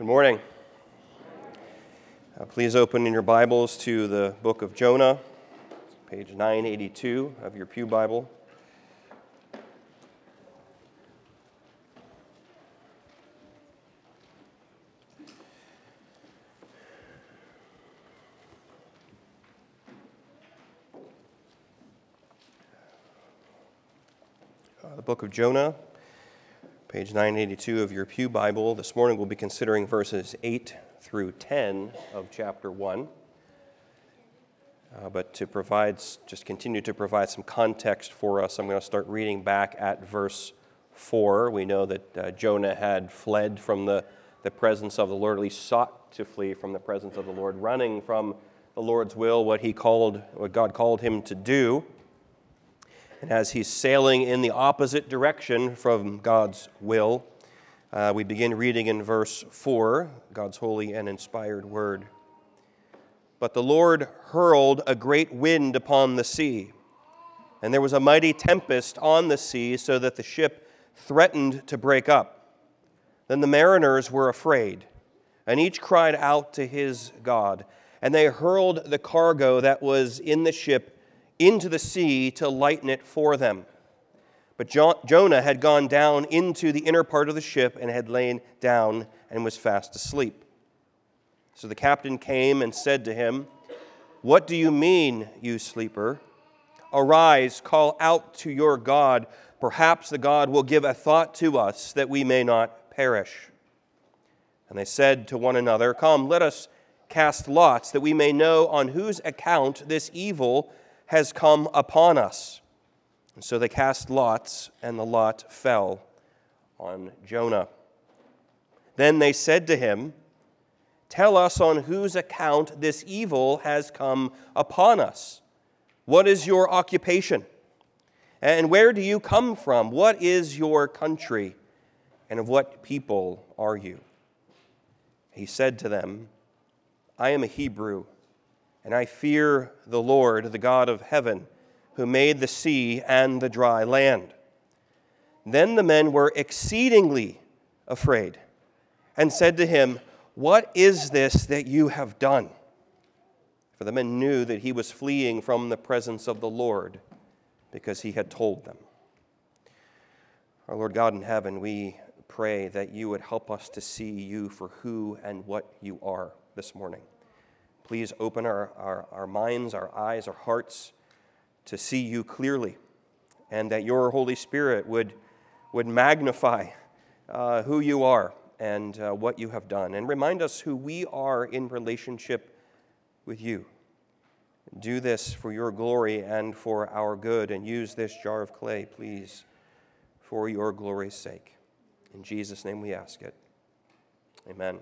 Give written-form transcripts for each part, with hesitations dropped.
Good morning. Please open in your Bibles to the book of Jonah, page 982 of your Pew Bible. The book of Jonah, page 982 of your Pew Bible. This morning we'll be considering verses 8 through 10 of chapter 1. But to continue to provide some context for us, I'm going to start reading back at verse 4. We know that Jonah had fled from the presence of the Lord, at least sought to flee from the presence of the Lord, running from the Lord's will, what God called him to do. And as he's sailing in the opposite direction from God's will, we begin reading in verse 4, God's holy and inspired word. But the Lord hurled a great wind upon the sea, and there was a mighty tempest on the sea, so that the ship threatened to break up. Then the mariners were afraid, and each cried out to his God, and they hurled the cargo that was in the ship into the sea to lighten it for them. But Jonah had gone down into the inner part of the ship and had lain down and was fast asleep. So the captain came and said to him, "What do you mean, you sleeper? Arise, call out to your God. Perhaps the God will give a thought to us that we may not perish." And they said to one another, "Come, let us cast lots that we may know on whose account this evil has come upon us." And so they cast lots, and the lot fell on Jonah. Then they said to him, "Tell us on whose account this evil has come upon us. What is your occupation? And where do you come from? What is your country? And of what people are you?" He said to them, "I am a Hebrew, and I fear the Lord, the God of heaven, who made the sea and the dry land." Then the men were exceedingly afraid and said to him, "What is this that you have done?" For the men knew that he was fleeing from the presence of the Lord, because he had told them. Our Lord God in heaven, we pray that you would help us to see you for who and what you are this morning. Please open our minds, our eyes, our hearts to see you clearly, and that your Holy Spirit would magnify who you are and what you have done, and remind us who we are in relationship with you. Do this for your glory and for our good, and use this jar of clay, please, for your glory's sake. In Jesus' name we ask it. Amen.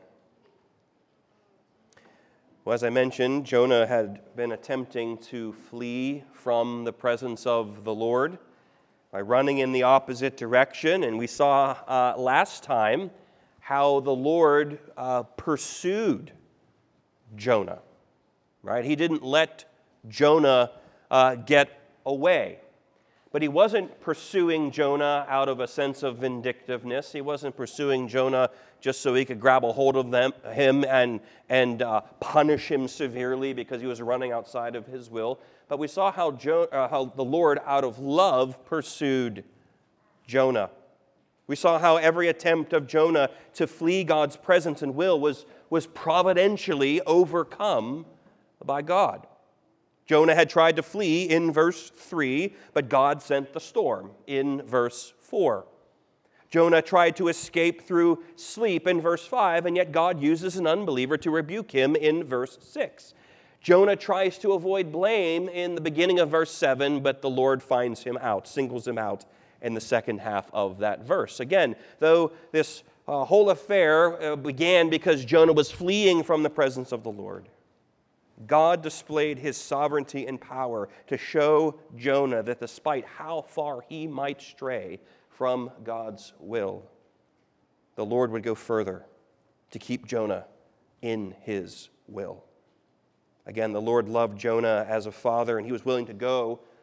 Well, as I mentioned, Jonah had been attempting to flee from the presence of the Lord by running in the opposite direction, and we saw last time how the Lord pursued Jonah, right? He didn't let Jonah get away. But he wasn't pursuing Jonah out of a sense of vindictiveness. He wasn't pursuing Jonah just so he could grab a hold of him and punish him severely because he was running outside of his will. But we saw how the Lord, out of love, pursued Jonah. We saw how every attempt of Jonah to flee God's presence and will was providentially overcome by God. Jonah had tried to flee in verse 3, but God sent the storm in verse 4. Jonah tried to escape through sleep in verse 5, and yet God uses an unbeliever to rebuke him in verse 6. Jonah tries to avoid blame in the beginning of verse 7, but the Lord finds him out, singles him out in the second half of that verse. Again, though this whole affair began because Jonah was fleeing from the presence of the Lord, God displayed his sovereignty and power to show Jonah that despite how far he might stray from God's will, the Lord would go further to keep Jonah in his will. Again, the Lord loved Jonah as a father, and he was willing to go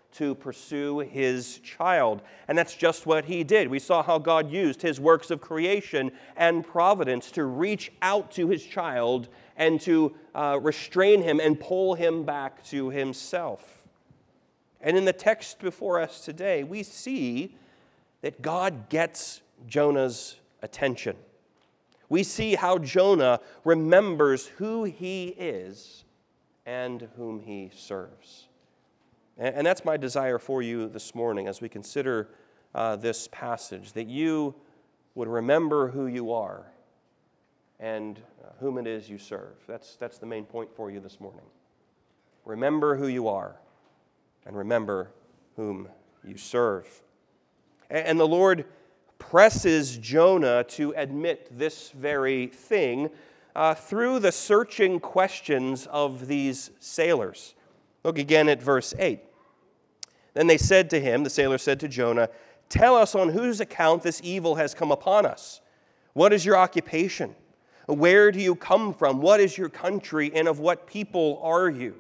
to pursue his child. And that's just what he did. We saw how God used his works of creation and providence to reach out to his child and to restrain him and pull him back to himself. And in the text before us today, we see that God gets Jonah's attention. We see how Jonah remembers who he is and whom he serves. And that's my desire for you this morning as we consider this passage, that you would remember who you are and whom it is you serve. That's the main point for you this morning. Remember who you are and remember whom you serve. And the Lord presses Jonah to admit this very thing through the searching questions of these sailors. Look again at verse 8. Then they said to him, the sailors said to Jonah, "Tell us on whose account this evil has come upon us. What is your occupation? Where do you come from? What is your country, and of what people are you?"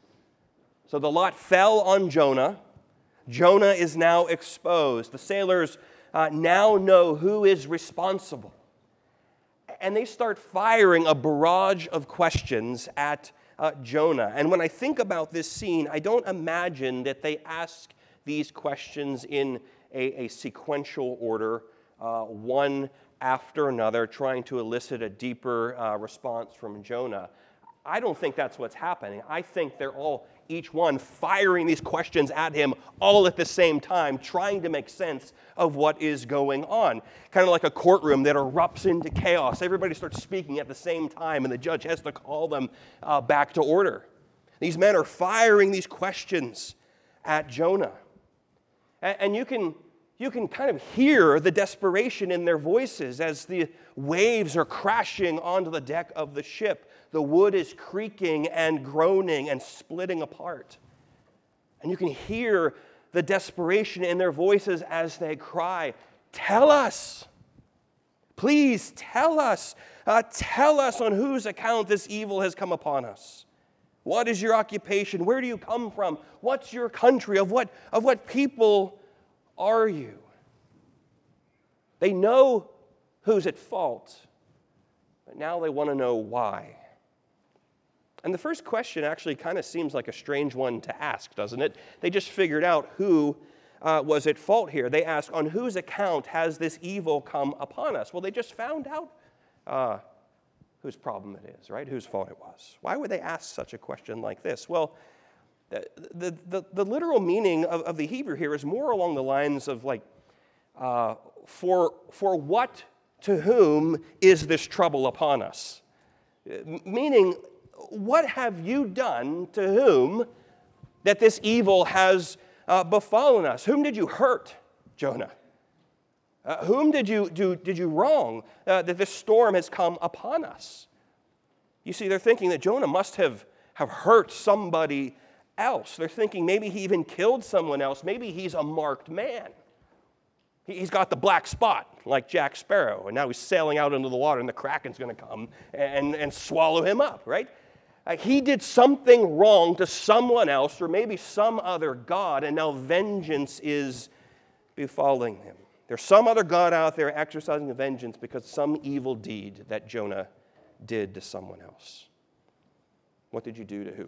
So the lot fell on Jonah. Jonah is now exposed. The sailors now know who is responsible. And they start firing a barrage of questions at Jonah. And when I think about this scene, I don't imagine that they ask these questions in a sequential order, one after another, trying to elicit a deeper response from Jonah. I don't think that's what's happening. I think they're all, each one, firing these questions at him all at the same time, trying to make sense of what is going on. Kind of like a courtroom that erupts into chaos. Everybody starts speaking at the same time, and the judge has to call them back to order. These men are firing these questions at Jonah. And you can kind of hear the desperation in their voices as the waves are crashing onto the deck of the ship. The wood is creaking and groaning and splitting apart. And you can hear the desperation in their voices as they cry, "Tell us! Please tell us! Tell us on whose account this evil has come upon us. What is your occupation? Where do you come from? What's your country? Of what people are you?" They know who's at fault, but now they want to know why. And the first question actually kind of seems like a strange one to ask, doesn't it? They just figured out who was at fault here. They ask, on whose account has this evil come upon us? Well, they just found out whose problem it is, right? Whose fault it was. Why would they ask such a question like this? Well, the literal meaning of the Hebrew here is more along the lines of like, for what, to whom is this trouble upon us? Meaning, what have you done to whom that this evil has befallen us? Whom did you hurt, Jonah? Whom did you wrong that this storm has come upon us? You see, they're thinking that Jonah must have hurt somebody else. They're thinking maybe he even killed someone else. Maybe he's a marked man. He's got the black spot like Jack Sparrow, and now he's sailing out into the water, and the Kraken's going to come and swallow him up, right? He did something wrong to someone else or maybe some other god, and now vengeance is befalling him. There's some other god out there exercising vengeance because of some evil deed that Jonah did to someone else. What did you do to who?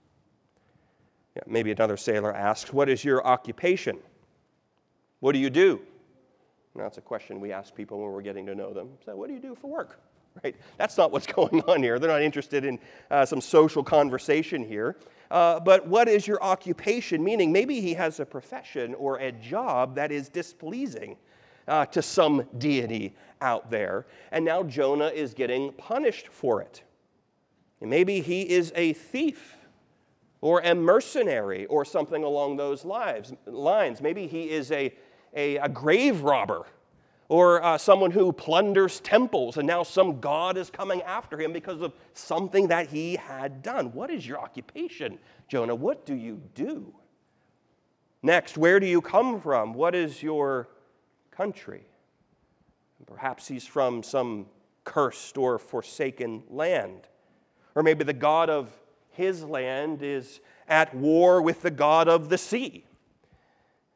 Yeah, maybe another sailor asks, "What is your occupation? What do you do?" Now, that's a question we ask people when we're getting to know them. So, what do you do for work? Right? That's not what's going on here. They're not interested in some social conversation here. But what is your occupation? Meaning maybe he has a profession or a job that is displeasing to some deity out there. And now Jonah is getting punished for it. And maybe he is a thief or a mercenary or something along those lines. Maybe he is a grave robber. Or someone who plunders temples, and now some god is coming after him because of something that he had done. What is your occupation, Jonah? What do you do? Next, where do you come from? What is your country? Perhaps he's from some cursed or forsaken land. Or maybe the god of his land is at war with the god of the sea.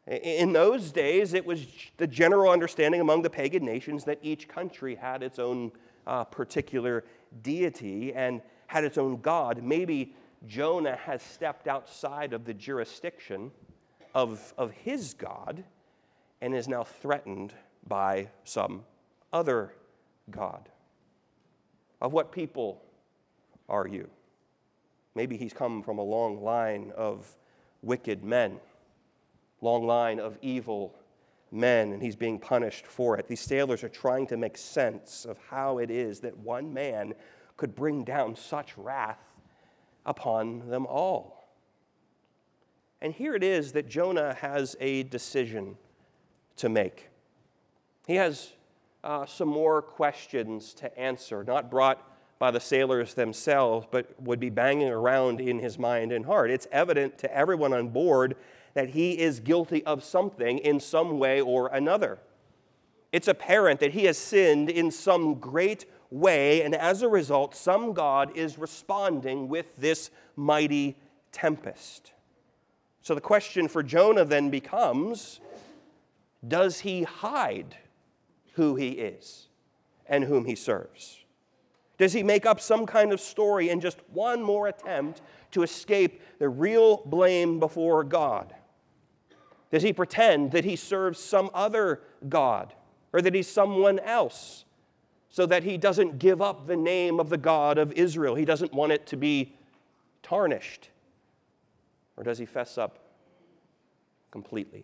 In those days, it was the general understanding among the pagan nations that each country had its own particular deity and had its own god. Maybe Jonah has stepped outside of the jurisdiction of his God and is now threatened by some other god. Of what people are you? Maybe he's come from a long line of wicked men, long line of evil men, and he's being punished for it. These sailors are trying to make sense of how it is that one man could bring down such wrath upon them all. And here it is that Jonah has a decision to make. He has some more questions to answer, not brought by the sailors themselves, but would be banging around in his mind and heart. It's evident to everyone on board that he is guilty of something in some way or another. It's apparent that he has sinned in some great way, and as a result, some God is responding with this mighty tempest. So the question for Jonah then becomes, does he hide who he is and whom he serves? Does he make up some kind of story in just one more attempt to escape the real blame before God? Does he pretend that he serves some other God or that he's someone else so that he doesn't give up the name of the God of Israel? He doesn't want it to be tarnished. Or does he fess up completely?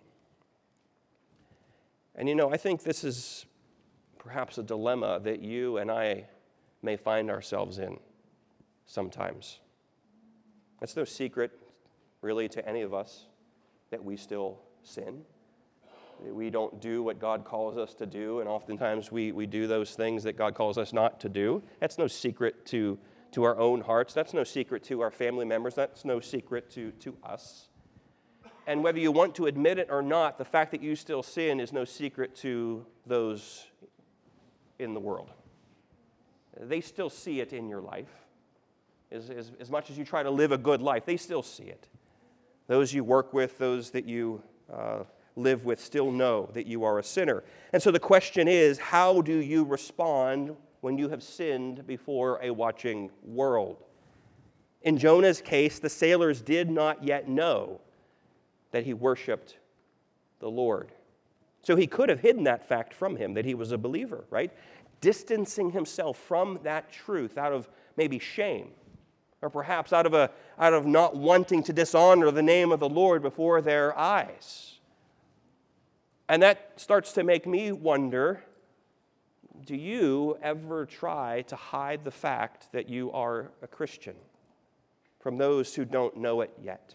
And I think this is perhaps a dilemma that you and I may find ourselves in sometimes. It's no secret, really, to any of us that we still sin. We don't do what God calls us to do, and oftentimes we do those things that God calls us not to do. That's no secret to our own hearts. That's no secret to our family members. That's no secret to us. And whether you want to admit it or not, the fact that you still sin is no secret to those in the world. They still see it in your life. As much as you try to live a good life, they still see it. Those you work with, those that you live with, still know that you are a sinner. And so the question is, how do you respond when you have sinned before a watching world? In Jonah's case, the sailors did not yet know that he worshiped the Lord. So he could have hidden that fact from him, that he was a believer, right? Distancing himself from that truth out of maybe shame, or perhaps out of not wanting to dishonor the name of the Lord before their eyes. And that starts to make me wonder, do you ever try to hide the fact that you are a Christian from those who don't know it yet?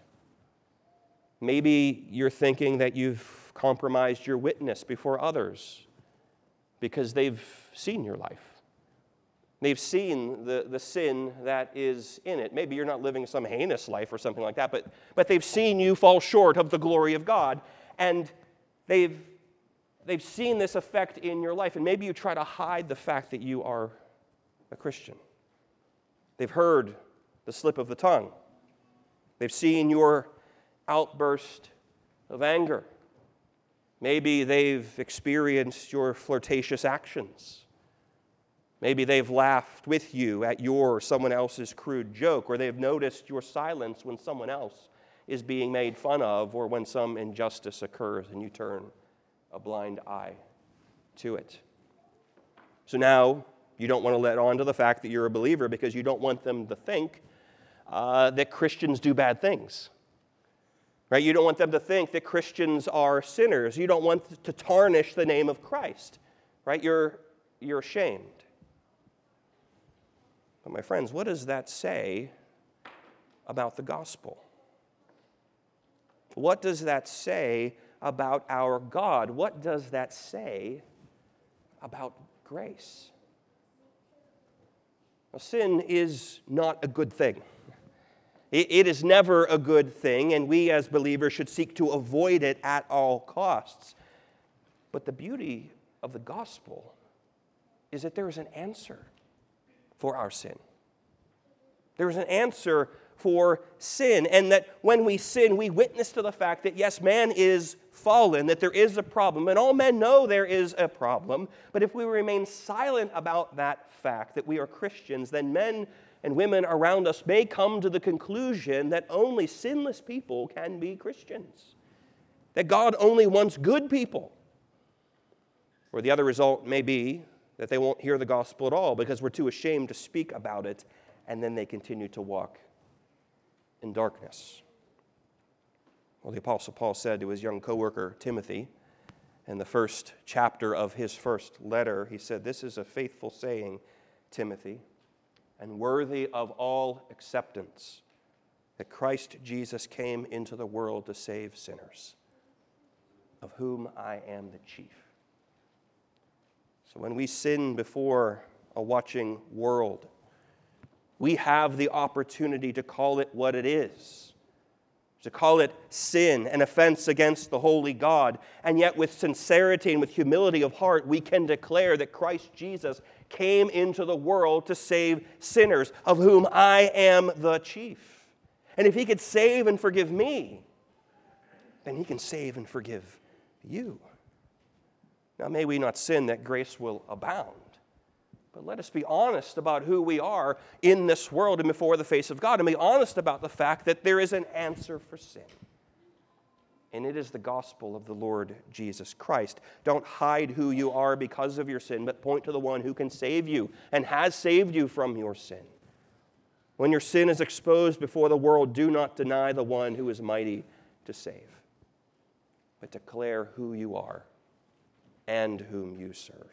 Maybe you're thinking that you've compromised your witness before others because they've seen your life. They've seen the sin that is in it. Maybe you're not living some heinous life or something like that, but they've seen you fall short of the glory of God, and they've seen this effect in your life, and maybe you try to hide the fact that you are a Christian. They've heard the slip of the tongue. They've seen your outburst of anger. Maybe they've experienced your flirtatious actions. Maybe they've laughed with you at your or someone else's crude joke, or they've noticed your silence when someone else is being made fun of, or when some injustice occurs and you turn a blind eye to it. So now you don't want to let on to the fact that you're a believer because you don't want them to think that Christians do bad things. Right? You don't want them to think that Christians are sinners. You don't want to tarnish the name of Christ. Right? You're ashamed. But my friends, what does that say about the gospel? What does that say about our God? What does that say about grace? Now, sin is not a good thing. It is never a good thing, and we as believers should seek to avoid it at all costs. But the beauty of the gospel is that there is an answer for our sin. There is an answer for sin, and that when we sin, we witness to the fact that, yes, man is fallen, that there is a problem, and all men know there is a problem. But if we remain silent about that fact, that we are Christians, then men and women around us may come to the conclusion that only sinless people can be Christians, that God only wants good people. Or the other result may be that they won't hear the gospel at all because we're too ashamed to speak about it, and then they continue to walk in darkness. Well, the Apostle Paul said to his young co-worker Timothy in the first chapter of his first letter, he said, "This is a faithful saying, Timothy, and worthy of all acceptance, that Christ Jesus came into the world to save sinners, of whom I am the chief." So when we sin before a watching world, we have the opportunity to call it what it is, to call it sin, an offense against the holy God. And yet with sincerity and with humility of heart, we can declare that Christ Jesus came into the world to save sinners, of whom I am the chief. And if he could save and forgive me, then he can save and forgive you. Now, may we not sin that grace will abound. But let us be honest about who we are in this world and before the face of God, and be honest about the fact that there is an answer for sin. And it is the gospel of the Lord Jesus Christ. Don't hide who you are because of your sin, but point to the one who can save you and has saved you from your sin. When your sin is exposed before the world, do not deny the one who is mighty to save, but declare who you are and whom you serve.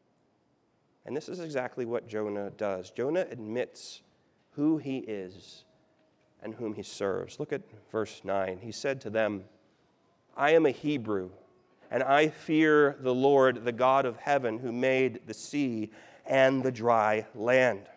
And this is exactly what Jonah does. Jonah admits who he is and whom he serves. Look at verse 9. He said to them, "I am a Hebrew, and I fear the Lord, the God of heaven, who made the sea and the dry land."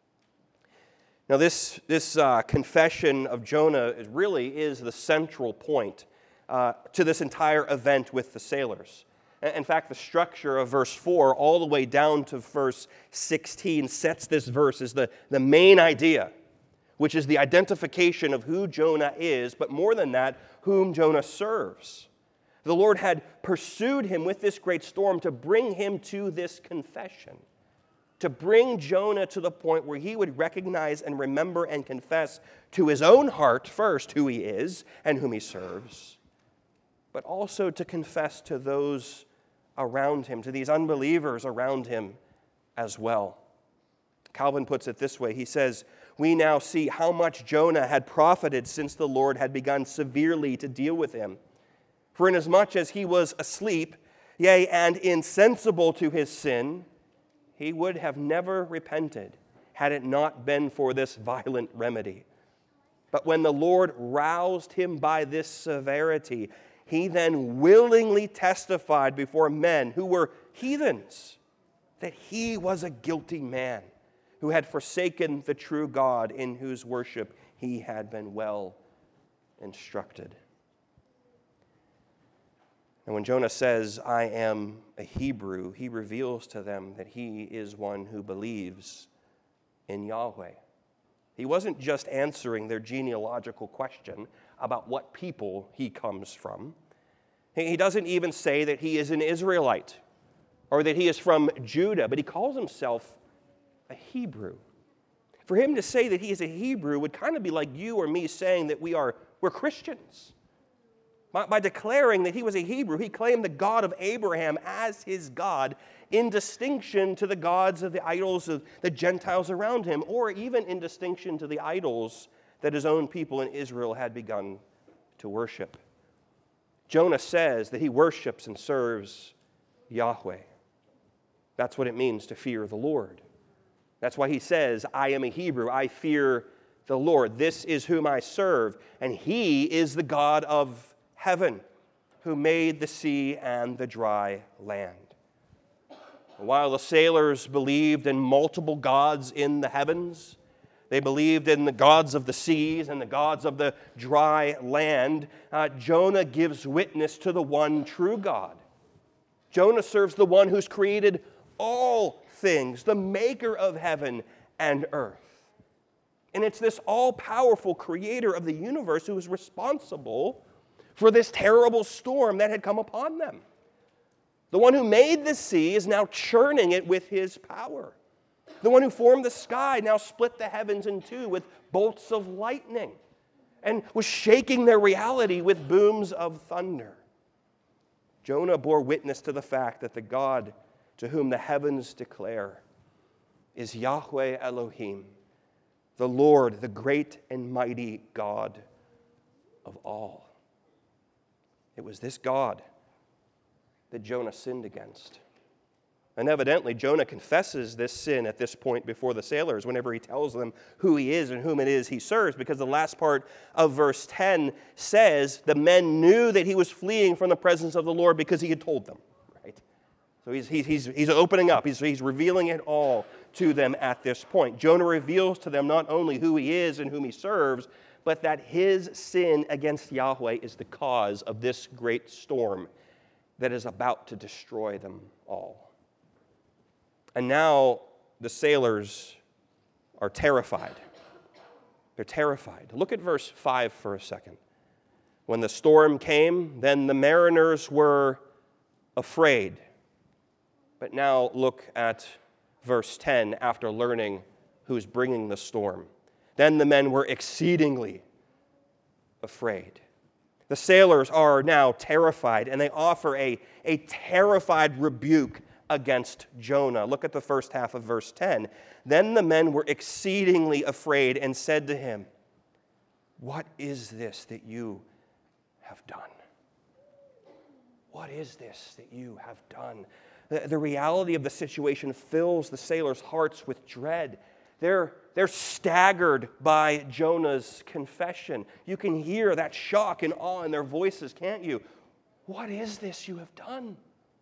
Now, this confession of Jonah really is the central point to this entire event with the sailors. In fact, the structure of verse 4 all the way down to verse 16 sets this verse as the main idea, which is the identification of who Jonah is, but more than that, whom Jonah serves. The Lord had pursued him with this great storm to bring him to this confession, to bring Jonah to the point where he would recognize and remember and confess to his own heart first who he is and whom he serves, but also to confess to those around him, to these unbelievers around him as well. Calvin puts it this way. He says, "We now see how much Jonah had profited since the Lord had begun severely to deal with him. For inasmuch as he was asleep, yea, and insensible to his sin, he would have never repented had it not been for this violent remedy. But when the Lord roused him by this severity, he then willingly testified before men who were heathens that he was a guilty man who had forsaken the true God in whose worship he had been well instructed." And when Jonah says, "I am a Hebrew," he reveals to them that he is one who believes in Yahweh. He wasn't just answering their genealogical question about what people he comes from. He doesn't even say that he is an Israelite or that he is from Judah, but he calls himself a Hebrew. For him to say that he is a Hebrew would kind of be like you or me saying that we're Christians. By declaring that he was a Hebrew, he claimed the God of Abraham as his God, in distinction to the gods of the idols of the Gentiles around him, or even in distinction to the idols that his own people in Israel had begun to worship. Jonah says that he worships and serves Yahweh. That's what it means to fear the Lord. That's why he says, "I am a Hebrew, I fear the Lord. This is whom I serve, and he is the God of heaven, who made the sea and the dry land." While the sailors believed in multiple gods in the heavens, they believed in the gods of the seas and the gods of the dry land, Jonah gives witness to the one true God. Jonah serves the one who's created all things, the maker of heaven and earth. And it's this all-powerful creator of the universe who is responsible for this terrible storm that had come upon them. The one who made the sea is now churning it with his power. The one who formed the sky now split the heavens in two with bolts of lightning and was shaking their reality with booms of thunder. Jonah bore witness to the fact that the God to whom the heavens declare is Yahweh Elohim, the Lord, the great and mighty God of all. It was this God that Jonah sinned against. And evidently, Jonah confesses this sin at this point before the sailors whenever he tells them who he is and whom it is he serves, because the last part of verse 10 says the men knew that he was fleeing from the presence of the Lord because he had told them. Right? So he's opening up. He's revealing it all to them at this point. Jonah reveals to them not only who he is and whom he serves, but that his sin against Yahweh is the cause of this great storm that is about to destroy them all. And now the sailors are terrified. They're terrified. Look at verse 5 for a second. When the storm came, then the mariners were afraid. But now look at verse 10 after learning who's bringing the storm. Then the men were exceedingly afraid. The sailors are now terrified, and they offer a terrified rebuke against Jonah. Look at the first half of verse 10. Then the men were exceedingly afraid and said to him, "What is this that you have done? What is this that you have done?" The reality of the situation fills the sailors' hearts with dread. They're staggered by Jonah's confession. You can hear that shock and awe in their voices, can't you? What is this you have done?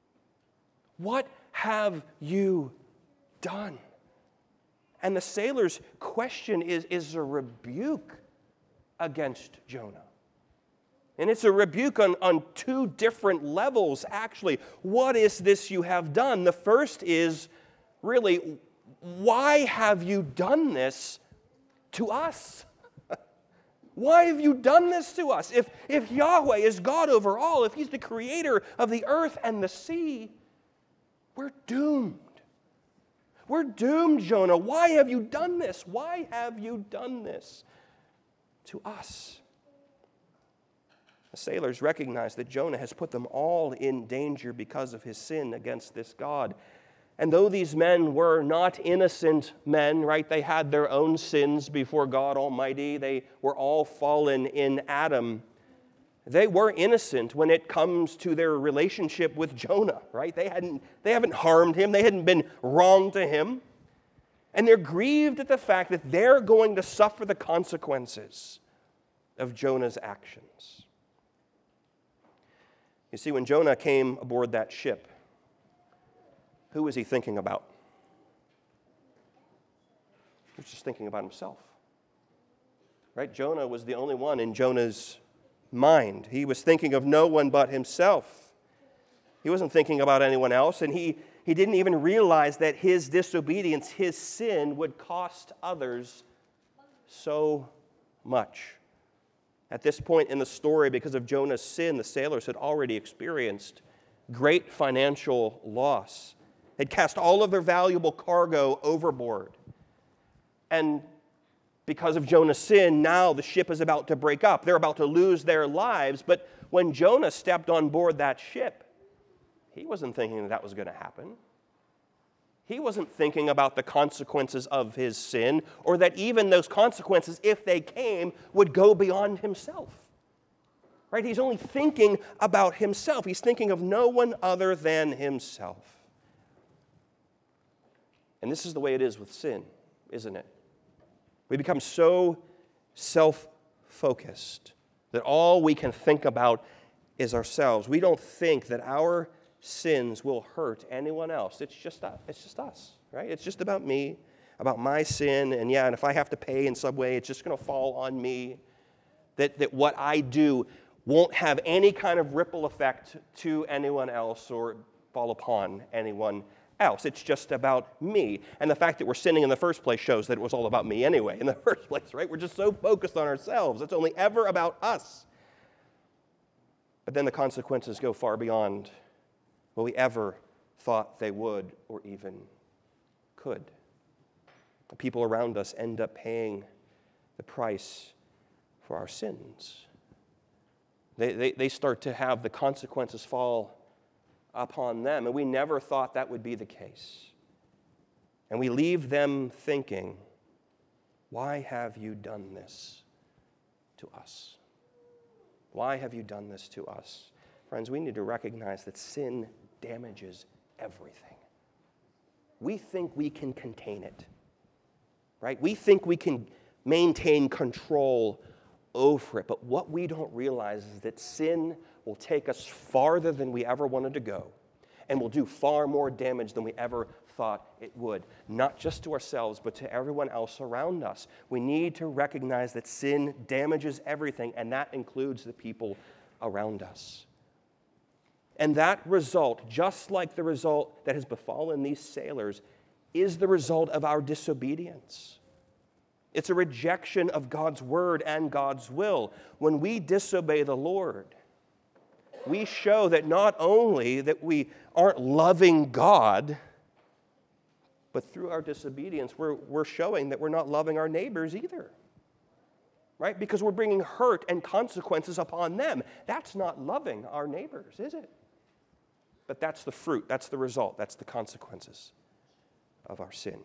What have you done? And the sailors' question is a rebuke against Jonah. And it's a rebuke on two different levels, actually. What is this you have done? The first is really, why have you done this to us? Why have you done this to us? If Yahweh is God over all, if he's the creator of the earth and the sea, we're doomed. We're doomed, Jonah. Why have you done this? Why have you done this to us? The sailors recognize that Jonah has put them all in danger because of his sin against this God. And though these men were not innocent men, right, they had their own sins before God Almighty. They were all fallen in Adam. They were innocent when it comes to their relationship with Jonah, right? They haven't harmed him. They hadn't been wrong to him. And they're grieved at the fact that they're going to suffer the consequences of Jonah's actions. You see, when Jonah came aboard that ship, who was he thinking about? He was just thinking about himself. Right? Jonah was the only one in Jonah's mind. He was thinking of no one but himself. He wasn't thinking about anyone else, and he didn't even realize that his disobedience, his sin, would cost others so much. At this point in the story, because of Jonah's sin, the sailors had already experienced great financial loss. They'd cast all of their valuable cargo overboard. And because of Jonah's sin, now the ship is about to break up. They're about to lose their lives. But when Jonah stepped on board that ship, he wasn't thinking that was going to happen. He wasn't thinking about the consequences of his sin, or that even those consequences, if they came, would go beyond himself. Right? He's only thinking about himself. He's thinking of no one other than himself. And this is the way it is with sin, isn't it? We become so self-focused that all we can think about is ourselves. We don't think that our sins will hurt anyone else. It's just us, right? It's just about me, about my sin, and if I have to pay in some way, it's just going to fall on me. That what I do won't have any kind of ripple effect to anyone else or fall upon anyone else. It's just about me. And the fact that we're sinning in the first place shows that it was all about me anyway in the first place, right? We're just so focused on ourselves. It's only ever about us. But then the consequences go far beyond what we ever thought they would or even could. The people around us end up paying the price for our sins. They start to have the consequences fall upon them, and we never thought that would be the case. And we leave them thinking, why have you done this to us? Why have you done this to us? Friends, we need to recognize that sin damages everything. We think we can contain it, right? We think we can maintain control over it. But what we don't realize is that sin will take us farther than we ever wanted to go and will do far more damage than we ever thought it would, not just to ourselves, but to everyone else around us. We need to recognize that sin damages everything, and that includes the people around us. And that result, just like the result that has befallen these sailors, is the result of our disobedience. It's a rejection of God's word and God's will. When we disobey the Lord, we show that not only that we aren't loving God, but through our disobedience, we're showing that we're not loving our neighbors either. Right? Because we're bringing hurt and consequences upon them. That's not loving our neighbors, is it? But that's the fruit, that's the result, that's the consequences of our sin.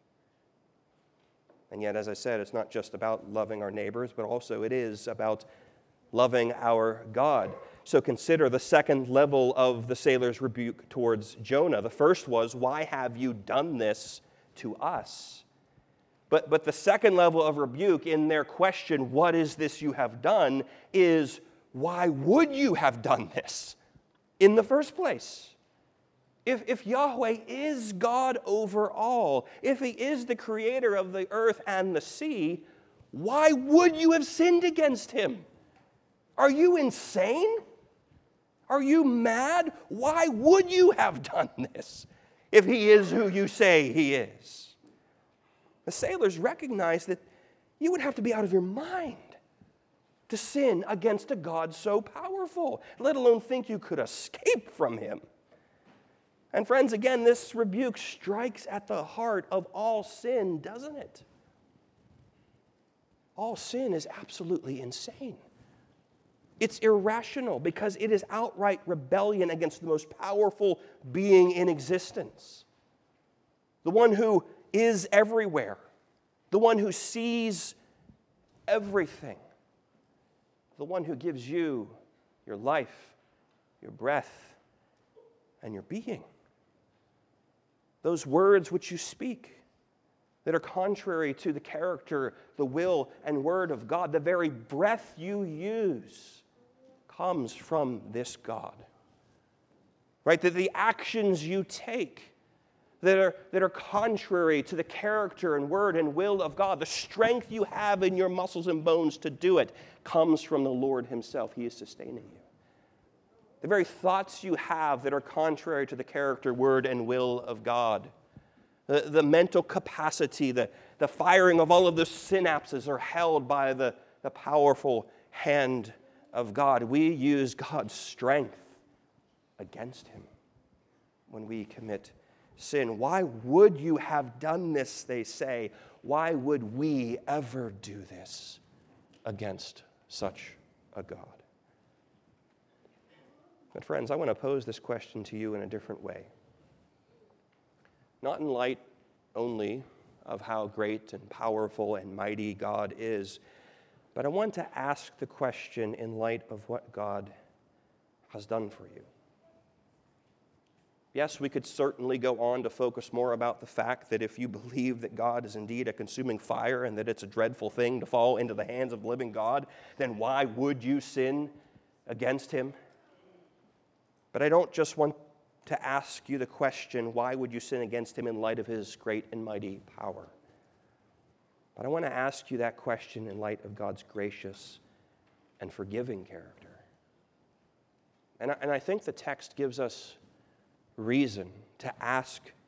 And yet, as I said, it's not just about loving our neighbors, but also it is about loving our God. So consider the second level of the sailor's rebuke towards Jonah. The first was, why have you done this to us? But the second level of rebuke in their question, what is this you have done, is, why would you have done this in the first place? If Yahweh is God over all, if he is the creator of the earth and the sea, why would you have sinned against him? Are you insane? Are you mad? Why would you have done this if he is who you say he is? The sailors recognized that you would have to be out of your mind to sin against a God so powerful, let alone think you could escape from him. And friends, again, this rebuke strikes at the heart of all sin, doesn't it? All sin is absolutely insane. It's irrational because it is outright rebellion against the most powerful being in existence. The one who is everywhere. The one who sees everything. The one who gives you your life, your breath, and your being. Those words which you speak that are contrary to the character, the will, and word of God, the very breath you use comes from this God. Right? That the actions you take that are contrary to the character and word and will of God, the strength you have in your muscles and bones to do it, comes from the Lord himself. He is sustaining you. The very thoughts you have that are contrary to the character, word, and will of God. The mental capacity, the firing of all of the synapses are held by the powerful hand of God. We use God's strength against him when we commit sin. Why would you have done this, they say? Why would we ever do this against such a God? But friends, I want to pose this question to you in a different way. Not in light only of how great and powerful and mighty God is, but I want to ask the question in light of what God has done for you. Yes, we could certainly go on to focus more about the fact that if you believe that God is indeed a consuming fire and that it's a dreadful thing to fall into the hands of the living God, then why would you sin against him? But I don't just want to ask you the question, why would you sin against him in light of his great and mighty power? But I want to ask you that question in light of God's gracious and forgiving character. And I think the text gives us reason to ask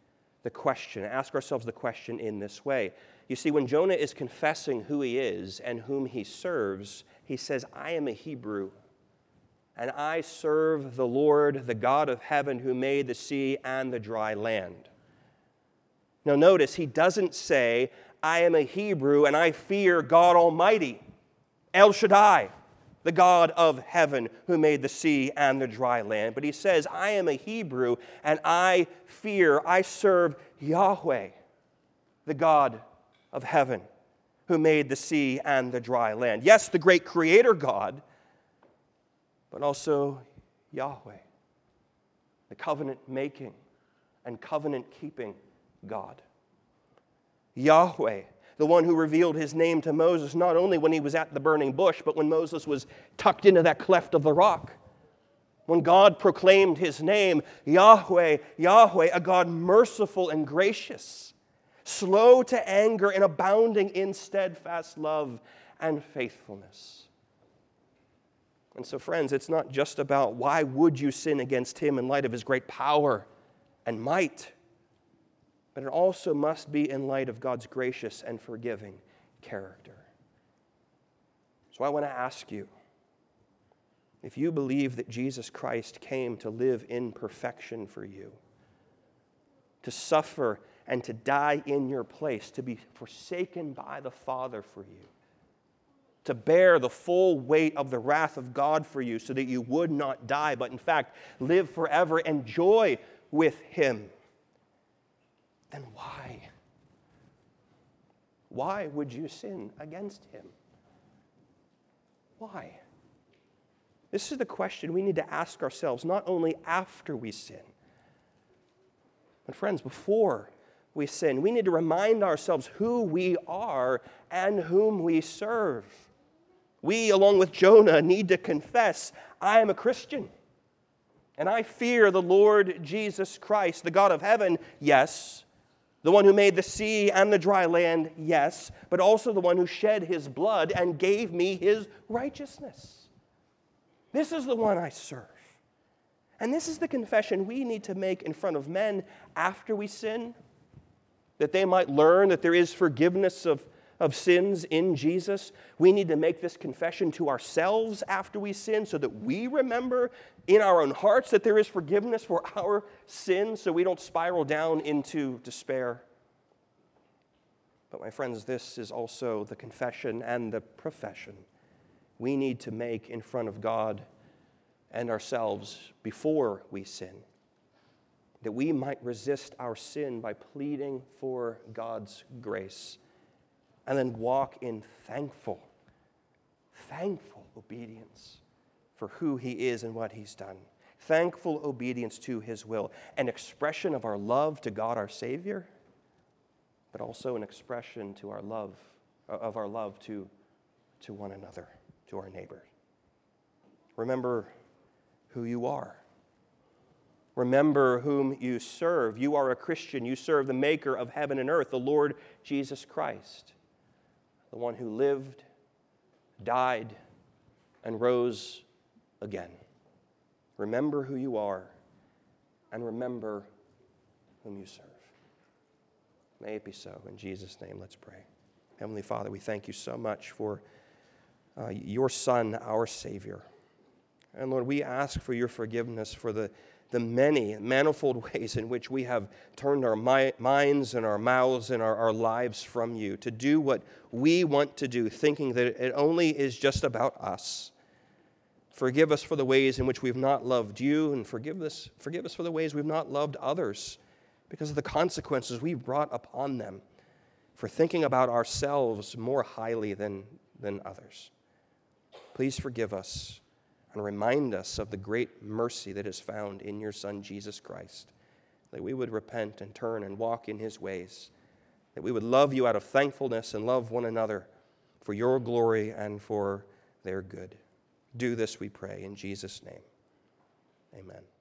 the question, ask ourselves the question in this way. You see, when Jonah is confessing who he is and whom he serves, he says, I am a Hebrew, and I serve the Lord, the God of heaven, who made the sea and the dry land. Now notice, he doesn't say, I am a Hebrew and I fear God Almighty, El Shaddai, the God of heaven who made the sea and the dry land. But he says, I am a Hebrew and I serve Yahweh, the God of heaven who made the sea and the dry land. Yes, the great creator God, but also Yahweh, the covenant-making and covenant-keeping God. Yahweh, the one who revealed his name to Moses, not only when he was at the burning bush, but when Moses was tucked into that cleft of the rock. When God proclaimed his name, Yahweh, Yahweh, a God merciful and gracious, slow to anger and abounding in steadfast love and faithfulness. And so, friends, it's not just about why would you sin against him in light of his great power and might, but it also must be in light of God's gracious and forgiving character. So I want to ask you, if you believe that Jesus Christ came to live in perfection for you, to suffer and to die in your place, to be forsaken by the Father for you, to bear the full weight of the wrath of God for you so that you would not die, but in fact live forever and joy with him, then why? Why would you sin against him? Why? This is the question we need to ask ourselves, not only after we sin, but friends, before we sin. We need to remind ourselves who we are and whom we serve. We, along with Jonah, need to confess, I am a Christian, and I fear the Lord Jesus Christ, the God of heaven, yes, the one who made the sea and the dry land, yes, but also the one who shed his blood and gave me his righteousness. This is the one I serve. And this is the confession we need to make in front of men after we sin, that they might learn that there is forgiveness of sins in Jesus. We need to make this confession to ourselves after we sin so that we remember in our own hearts that there is forgiveness for our sins so we don't spiral down into despair. But my friends, this is also the confession and the profession we need to make in front of God and ourselves before we sin, that we might resist our sin by pleading for God's grace and then walk in thankful obedience for who he is and what he's done. Thankful obedience to his will, an expression of our love to God our Savior, but also an expression to our love to one another, to our neighbor. Remember who you are. Remember whom you serve. You are a Christian. You serve the maker of heaven and earth, the Lord Jesus Christ, the one who lived, died, and rose again. Remember who you are, and remember whom you serve. May it be so. In Jesus' name, let's pray. Heavenly Father, we thank you so much for your Son, our Savior. And Lord, we ask for your forgiveness for the many, manifold ways in which we have turned our minds and our mouths and our lives from you to do what we want to do, thinking that it only is just about us. Forgive us for the ways in which we've not loved you, and forgive us for the ways we've not loved others because of the consequences we've brought upon them for thinking about ourselves more highly than others. Please forgive us and remind us of the great mercy that is found in your Son, Jesus Christ, that we would repent and turn and walk in his ways, that we would love you out of thankfulness and love one another for your glory and for their good. Do this, we pray, in Jesus' name. Amen.